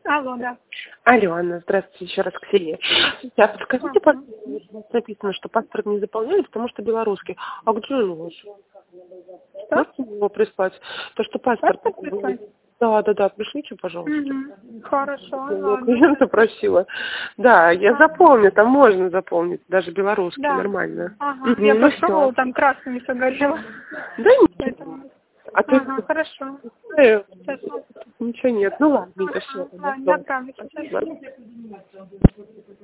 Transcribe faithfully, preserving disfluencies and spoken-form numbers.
Алло, да. Алло, Анна, здравствуйте, еще раз Ксения. Сейчас подскажите, Ага. пожалуйста, написано, что паспорт не заполняли, потому что белорусский. А где он у вас? Что? Можете его прислать? То, что паспорт... Паспорт прислать? Да, да, да, пришлите, пожалуйста. Угу. Хорошо, Я ладно. клиента просила. Да, я Ага. запомню, там можно запомнить, даже белорусский, Да. нормально. Ага. Угу, Я ну попробовала, все. там красными все горело. Да нет. Поэтому... А то Ага, хорошо. э, Сейчас. ничего нет. Ну ладно, это Ага. все. Ладно, я отправлю сейчас.